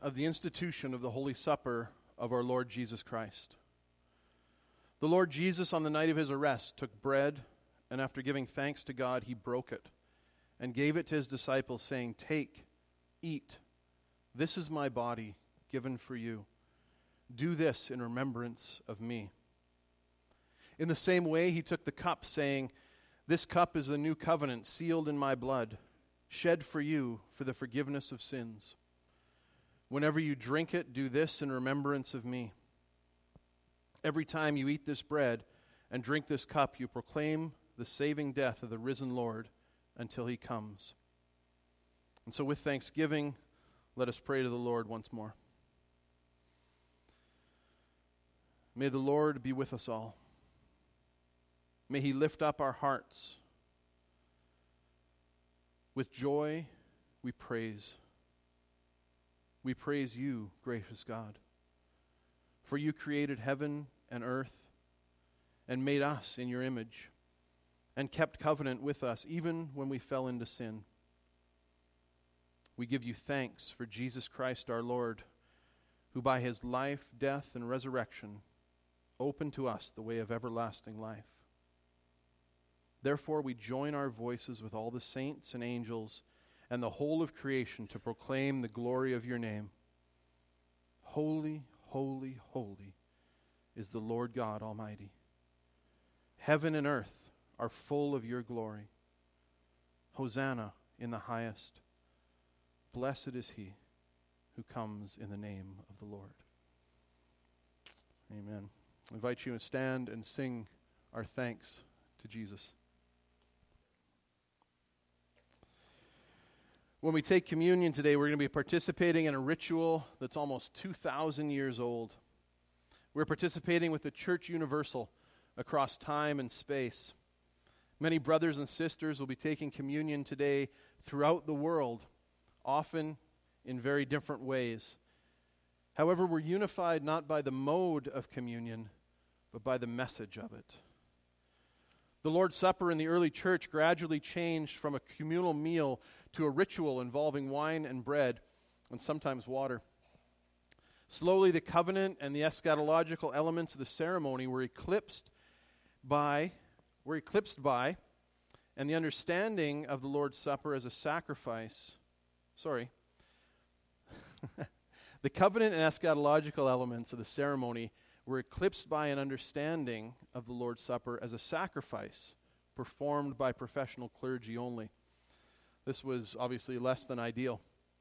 of the institution of the Holy Supper of our Lord Jesus Christ. The Lord Jesus, on the night of his arrest, took bread, and after giving thanks to God, he broke it and gave it to his disciples, saying, "Take, eat. This is my body given for you. Do this in remembrance of me." In the same way, he took the cup, saying, "This cup is the new covenant, sealed in my blood, shed for you for the forgiveness of sins. Whenever you drink it, do this in remembrance of me. Every time you eat this bread and drink this cup, you proclaim the saving death of the risen Lord until he comes." And so with thanksgiving, let us pray to the Lord once more. May the Lord be with us all. May he lift up our hearts. With joy, we praise. We praise you, gracious God, for you created heaven and earth and made us in your image and kept covenant with us even when we fell into sin. We give you thanks for Jesus Christ our Lord, who by his life, death, and resurrection opened to us the way of everlasting life. Therefore, we join our voices with all the saints and angels and the whole of creation to proclaim the glory of your name. Holy, holy, holy is the Lord God Almighty. Heaven and earth are full of your glory. Hosanna in the highest. Blessed is he who comes in the name of the Lord. Amen. I invite you to stand and sing our thanks to Jesus. When we take communion today, we're going to be participating in a ritual that's almost 2,000 years old. We're participating with the Church Universal across time and space. Many brothers and sisters will be taking communion today throughout the world, often in very different ways. However, we're unified not by the mode of communion, but by the message of it. The Lord's Supper in the early church gradually changed from a communal meal to a ritual involving wine and bread, and sometimes water. Slowly, the covenant and the eschatological elements of the ceremony were eclipsed by, and the understanding of the Lord's Supper as a sacrifice. The covenant and eschatological elements of the ceremony were eclipsed by an understanding of the Lord's Supper as a sacrifice performed by professional clergy only. This was obviously less than ideal.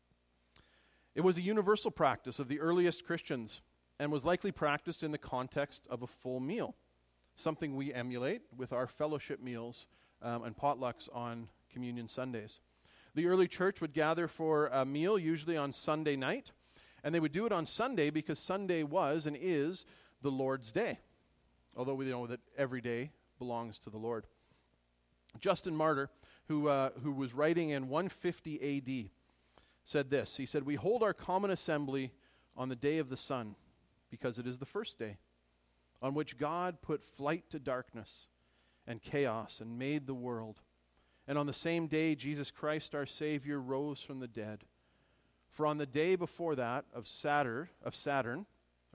It was a universal practice of the earliest Christians and was likely practiced in the context of a full meal, something we emulate with our fellowship meals and potlucks on Communion Sundays. The early church would gather for a meal, usually on Sunday night, and they would do it on Sunday because Sunday was and is the Lord's Day, although we know that every day belongs to the Lord. Justin Martyr, who was writing in 150 A.D., said this. He said, "We hold our common assembly on the day of the sun, because it is the first day, on which God put flight to darkness and chaos and made the world. And on the same day, Jesus Christ our Savior rose from the dead. For on the day before that of Saturday,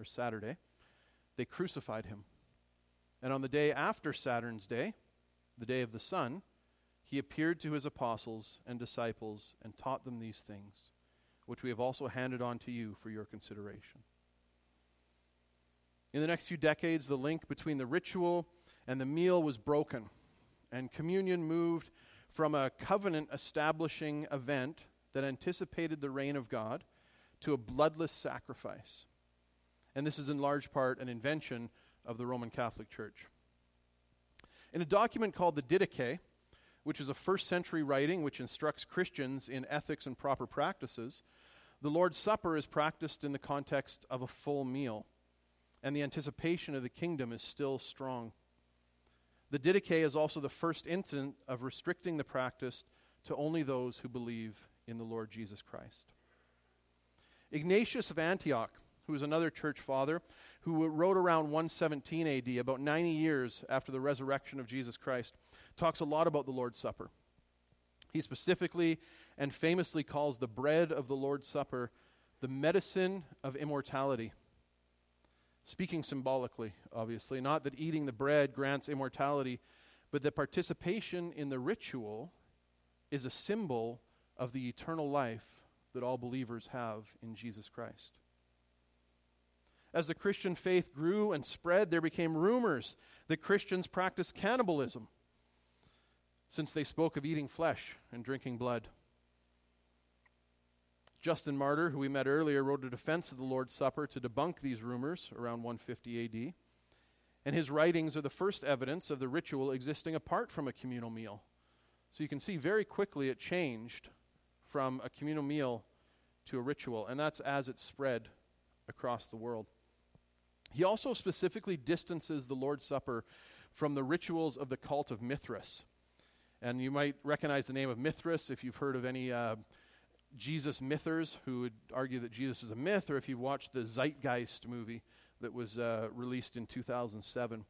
they crucified him. And on the day after Saturn's day, the day of the sun, he appeared to his apostles and disciples and taught them these things, which we have also handed on to you for your consideration." In the next few decades, the link between the ritual and the meal was broken, and communion moved from a covenant-establishing event that anticipated the reign of God to a bloodless sacrifice. And this is in large part an invention of the Roman Catholic Church. In a document called the Didache, which is a first-century writing which instructs Christians in ethics and proper practices, the Lord's Supper is practiced in the context of a full meal, and the anticipation of the kingdom is still strong. The Didache is also the first instance of restricting the practice to only those who believe in the Lord Jesus Christ. Ignatius of Antioch, who is another church father, who wrote around 117 AD, about 90 years after the resurrection of Jesus Christ, talks a lot about the Lord's Supper. He specifically and famously calls the bread of the Lord's Supper the medicine of immortality. Speaking symbolically, obviously, not that eating the bread grants immortality, but that participation in the ritual is a symbol of the eternal life that all believers have in Jesus Christ. As the Christian faith grew and spread, there became rumors that Christians practiced cannibalism, since they spoke of eating flesh and drinking blood. Justin Martyr, who we met earlier, wrote a defense of the Lord's Supper to debunk these rumors around 150 AD. And his writings are the first evidence of the ritual existing apart from a communal meal. So you can see very quickly it changed from a communal meal to a ritual, and that's as it spread across the world. He also specifically distances the Lord's Supper from the rituals of the cult of Mithras. And you might recognize the name of Mithras if you've heard of any Jesus mythers who would argue that Jesus is a myth, or if you've watched the Zeitgeist movie that was released in 2007.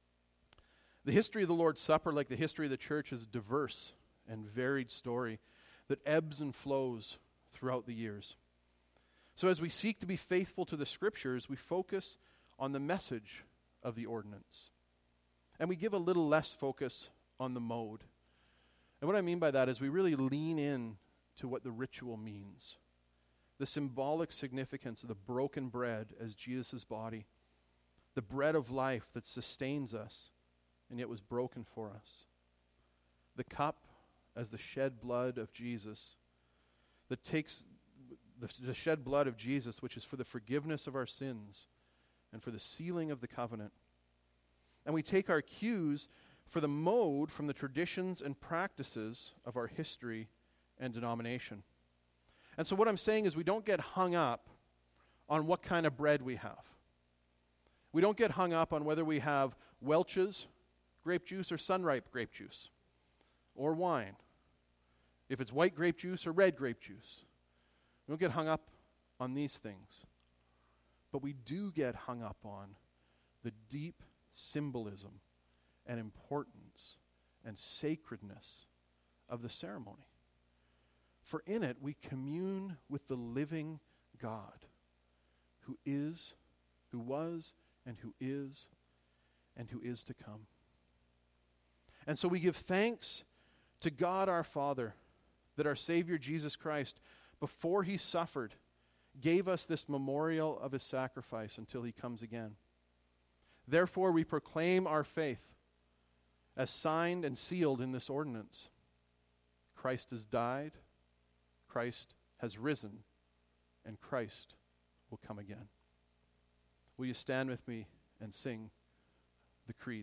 The history of the Lord's Supper, like the history of the church, is a diverse and varied story that ebbs and flows throughout the years. So as we seek to be faithful to the Scriptures, we focus on the message of the ordinance. And we give a little less focus on the mode. And what I mean by that is we really lean in to what the ritual means. The symbolic significance of the broken bread as Jesus' body. The bread of life that sustains us and yet was broken for us. The cup as the shed blood of Jesus that takes the shed blood of Jesus, which is for the forgiveness of our sins and for the sealing of the covenant. And we take our cues for the mode from the traditions and practices of our history and denomination. And so what I'm saying is we don't get hung up on what kind of bread we have. We don't get hung up on whether we have Welch's grape juice or Sunripe grape juice or wine. If it's white grape juice or red grape juice. We don't get hung up on these things. But we do get hung up on the deep symbolism and importance and sacredness of the ceremony. For in it we commune with the living God who is, who was, and who is to come. And so we give thanks to God our Father that our Savior Jesus Christ, before he suffered, gave us this memorial of his sacrifice until he comes again. Therefore we proclaim our faith as signed and sealed in this ordinance. Christ has died, Christ has risen, and Christ will come again. Will you stand with me and sing the creed?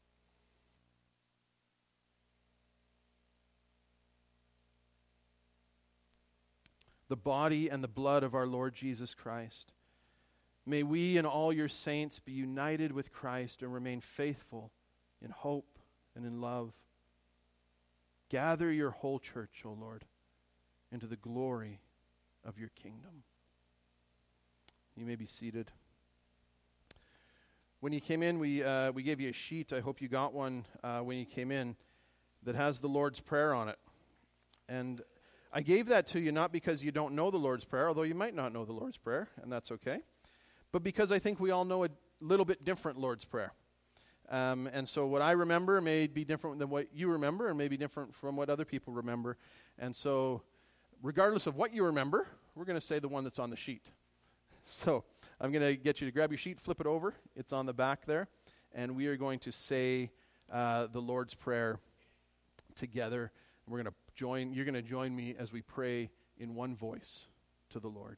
The body and the blood of our Lord Jesus Christ. May we and all your saints be united with Christ and remain faithful in hope and in love. Gather your whole church, O Lord, into the glory of your kingdom. You may be seated. When you came in, we gave you a sheet. I hope you got one when you came in that has the Lord's Prayer on it. And I gave that to you not because you don't know the Lord's Prayer, although you might not know the Lord's Prayer, and that's okay, but because I think we all know a little bit different Lord's Prayer. And so what I remember may be different than what you remember, and may be different from what other people remember. And so regardless of what you remember, we're going to say the one that's on the sheet. So I'm going to get you to grab your sheet, flip it over. It's on the back there. And we are going to say the Lord's Prayer together. You're going to join me as we pray in one voice to the Lord.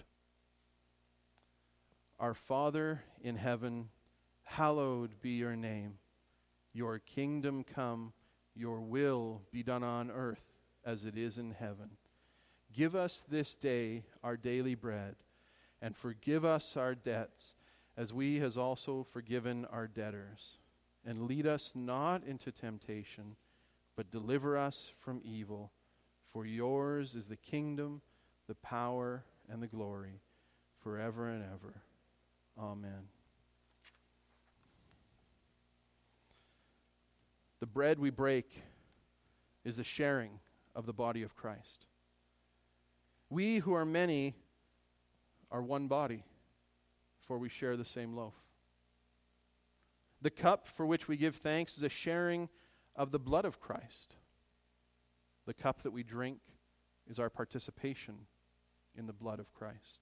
Our Father in heaven, hallowed be your name. Your kingdom come, your will be done on earth as it is in heaven. Give us this day our daily bread, and forgive us our debts, as we has also forgiven our debtors. And lead us not into temptation, but deliver us from evil. For yours is the kingdom, the power, and the glory, forever and ever. Amen. The bread we break is the sharing of the body of Christ. We who are many are one body, for we share the same loaf. The cup for which we give thanks is a sharing of the blood of Christ. The cup that we drink is our participation in the blood of Christ.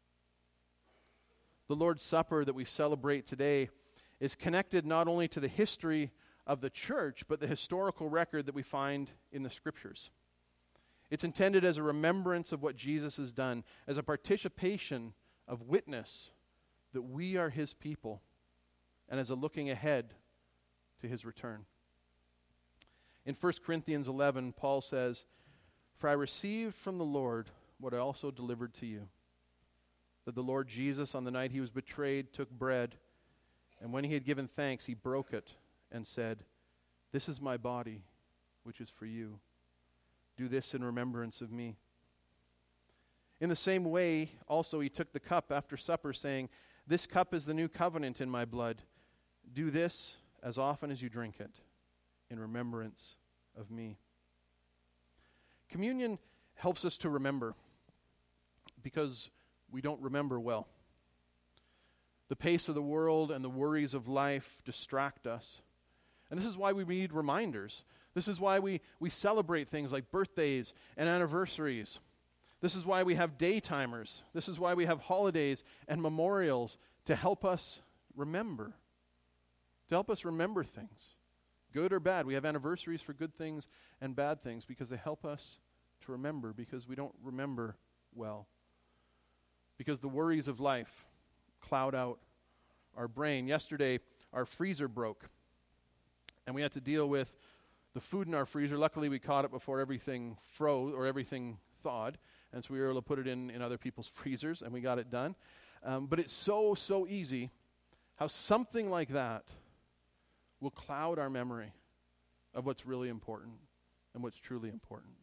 The Lord's Supper that we celebrate today is connected not only to the history of the church, but the historical record that we find in the Scriptures. It's intended as a remembrance of what Jesus has done, as a participation of witness that we are his people, and as a looking ahead to his return. In 1 Corinthians 11, Paul says, "For I received from the Lord what I also delivered to you, that the Lord Jesus, on the night he was betrayed, took bread, and when he had given thanks, he broke it and said, 'This is my body, which is for you. Do this in remembrance of me.' In the same way, also he took the cup after supper, saying, 'This cup is the new covenant in my blood. Do this as often as you drink it, in remembrance of me.'" Communion helps us to remember, because we don't remember well. The pace of the world and the worries of life distract us. And this is why we need reminders. This is why we celebrate things like birthdays and anniversaries. This is why we have day timers. This is why we have holidays and memorials to help us remember. To help us remember things, good or bad. We have anniversaries for good things and bad things because they help us to remember, because we don't remember well. Because the worries of life cloud out our brain. Yesterday, our freezer broke, and we had to deal with the food in our freezer. Luckily, we caught it before everything froze or everything thawed, and so we were able to put it in other people's freezers, and we got it done. But it's so easy how something like that will cloud our memory of what's really important and what's truly important.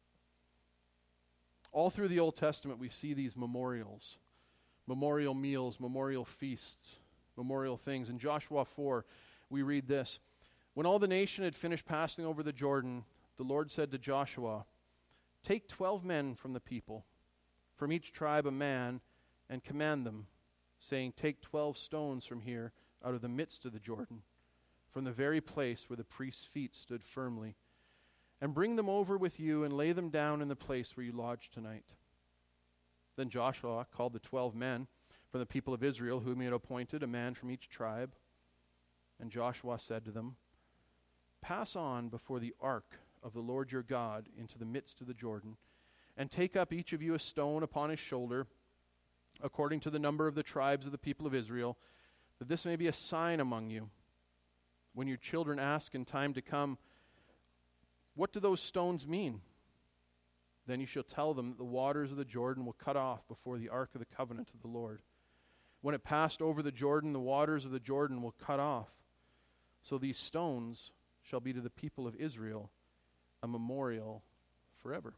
All through the Old Testament, we see these memorials, memorial meals, memorial feasts, memorial things. In Joshua 4, we read this: "When all the nation had finished passing over the Jordan, the Lord said to Joshua, 'Take 12 men from the people, from each tribe a man, and command them, saying, Take 12 stones from here out of the midst of the Jordan, from the very place where the priest's feet stood firmly, and bring them over with you and lay them down in the place where you lodge tonight.' Then Joshua called the 12 men from the people of Israel, whom he had appointed, a man from each tribe. And Joshua said to them, 'Pass on before the ark of the Lord your God into the midst of the Jordan, and take up each of you a stone upon his shoulder, according to the number of the tribes of the people of Israel, that this may be a sign among you. When your children ask in time to come, What do those stones mean? Then you shall tell them that the waters of the Jordan will cut off before the ark of the covenant of the Lord. When it passed over the Jordan, the waters of the Jordan will cut off. So these stones shall be to the people of Israel a memorial forever.'"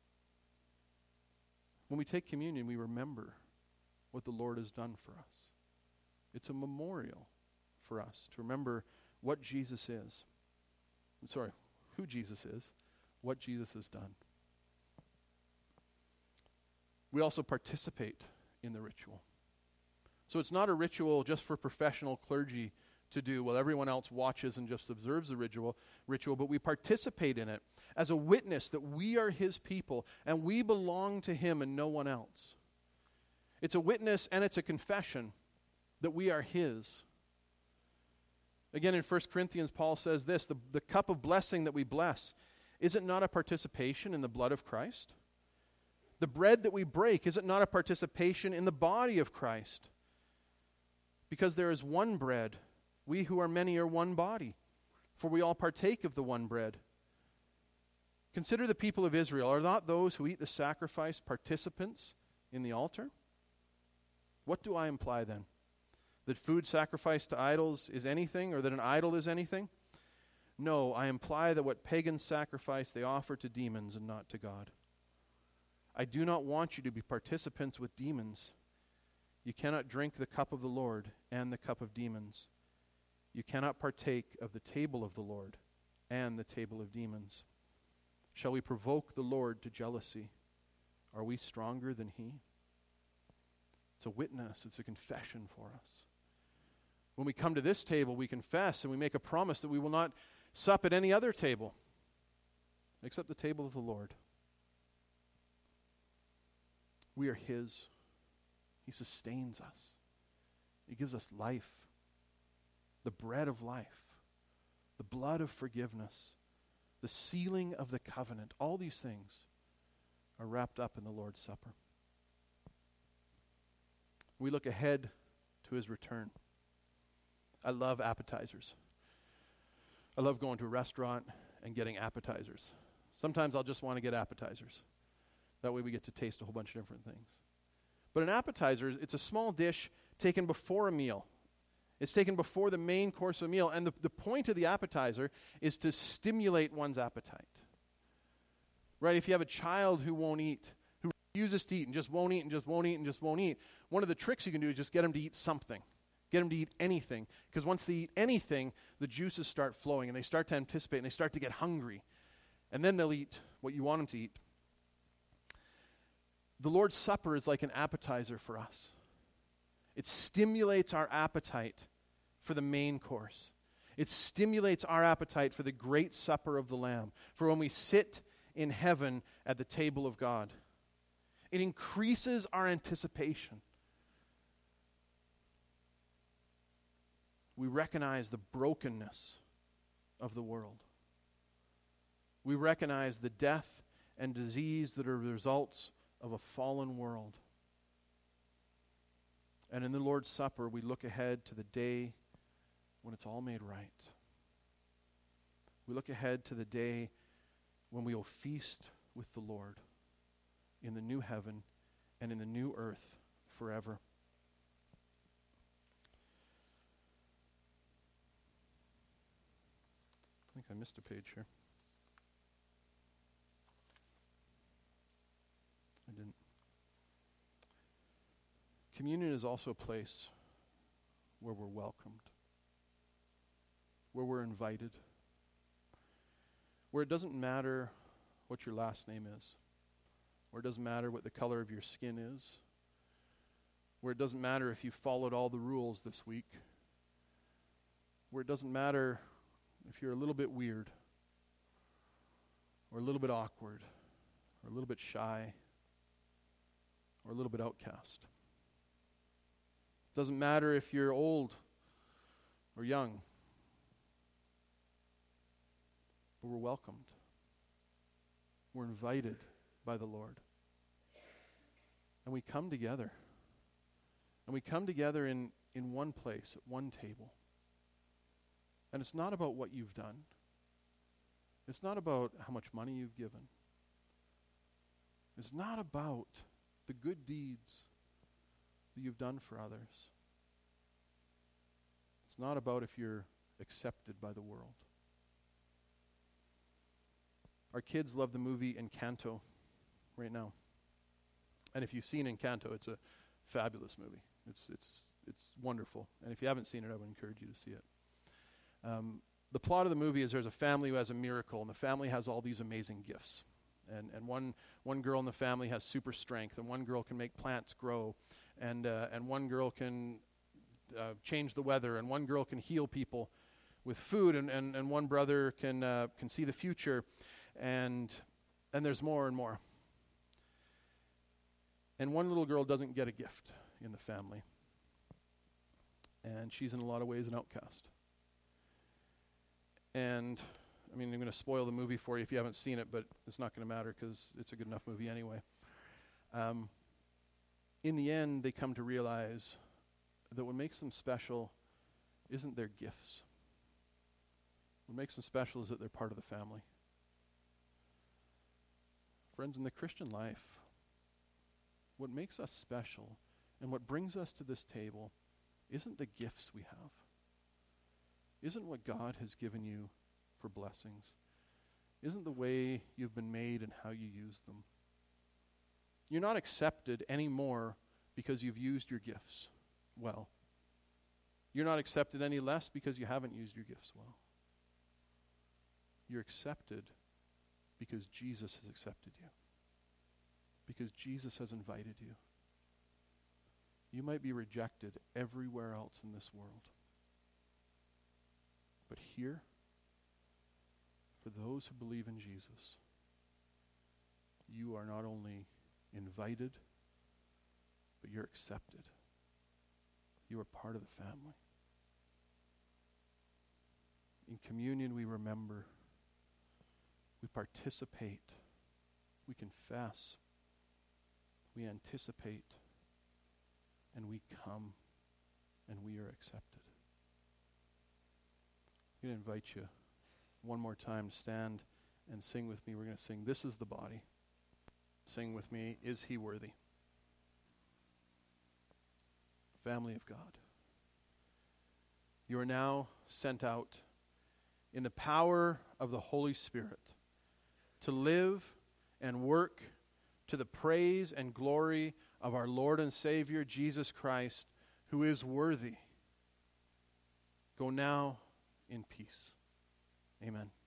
When we take communion, we remember what the Lord has done for us. It's a memorial for us to remember what Jesus is. Who Jesus is, what Jesus has done. We also participate in the ritual. So it's not a ritual just for professional clergy to do while everyone else watches and just observes the ritual, but we participate in it as a witness that we are his people and we belong to him and no one else. It's a witness and it's a confession that we are his. Again, in 1 Corinthians, Paul says this: the cup of blessing that we bless, is it not a participation in the blood of Christ? The bread that we break, is it not a participation in the body of Christ? Because there is one bread, we who are many are one body, for we all partake of the one bread. Consider the people of Israel. Are not those who eat the sacrifice participants in the altar? What do I imply then? That food sacrificed to idols is anything, or that an idol is anything? No, I imply that what pagans sacrifice they offer to demons and not to God. I do not want you to be participants with demons. You cannot drink the cup of the Lord and the cup of demons. You cannot partake of the table of the Lord and the table of demons. Shall we provoke the Lord to jealousy? Are we stronger than he? It's a witness. It's a confession for us. When we come to this table, we confess and we make a promise that we will not sup at any other table except the table of the Lord. We are His. He sustains us. He gives us life, the bread of life, the blood of forgiveness, the sealing of the covenant. All these things are wrapped up in the Lord's Supper. We look ahead to His return. I love appetizers. I love going to a restaurant and getting appetizers. Sometimes I'll just want to get appetizers. That way we get to taste a whole bunch of different things. But an appetizer, it's a small dish taken before a meal. It's taken before the main course of a meal. And the point of the appetizer is to stimulate one's appetite. Right? If you have a child who won't eat, who refuses to eat and just won't eat and just won't eat and just won't eat, one of the tricks you can do is just get them to eat something. Get them to eat anything. Because once they eat anything, the juices start flowing and they start to anticipate and they start to get hungry. And then they'll eat what you want them to eat. The Lord's Supper is like an appetizer for us. It stimulates our appetite for the main course. It stimulates our appetite for the great supper of the Lamb, for when we sit in heaven at the table of God. It increases our anticipation. We recognize the brokenness of the world. We recognize the death and disease that are the results of a fallen world. And in the Lord's Supper, we look ahead to the day when it's all made right. We look ahead to the day when we will feast with the Lord in the new heaven and in the new earth forever. I think I missed a page here. I didn't. Communion is also a place where we're welcomed, where we're invited, where it doesn't matter what your last name is, where it doesn't matter what the color of your skin is, where it doesn't matter if you followed all the rules this week, where it doesn't matter if you're a little bit weird, or a little bit awkward, or a little bit shy, or a little bit outcast. Doesn't matter if you're old or young, but we're welcomed. We're invited by the Lord. And we come together. And we come together in one place, at one table. And it's not about what you've done. It's not about how much money you've given. It's not about the good deeds that you've done for others. It's not about if you're accepted by the world. Our kids love the movie Encanto right now. And if you've seen Encanto, it's a fabulous movie. It's wonderful. And if you haven't seen it, I would encourage you to see it. The plot of the movie is there's a family who has a miracle, and the family has all these amazing gifts. And one girl in the family has super strength, and one girl can make plants grow, and one girl can change the weather, and one girl can heal people with food, and one brother can see the future, and there's more and more. And one little girl doesn't get a gift in the family, and she's in a lot of ways an outcast. And I mean, I'm going to spoil the movie for you if you haven't seen it, but it's not going to matter because it's a good enough movie anyway. In the end, they come to realize that what makes them special isn't their gifts. What makes them special is that they're part of the family. Friends, in the Christian life, what makes us special and what brings us to this table isn't the gifts we have. Isn't what God has given you for blessings. Isn't the way you've been made and how you use them. You're not accepted anymore because you've used your gifts well. You're not accepted any less because you haven't used your gifts well. You're accepted because Jesus has accepted you. Because Jesus has invited you. You might be rejected everywhere else in this world. But here, for those who believe in Jesus, you are not only invited, but you're accepted. You are part of the family. In communion, we remember, we participate, we confess, we anticipate, and we come, and we are accepted. I'm going to invite you one more time to stand and sing with me. We're going to sing, "This is the Body." Sing with me, "Is He Worthy?" Family of God, you are now sent out in the power of the Holy Spirit to live and work to the praise and glory of our Lord and Savior, Jesus Christ, who is worthy. Go now in peace. Amen.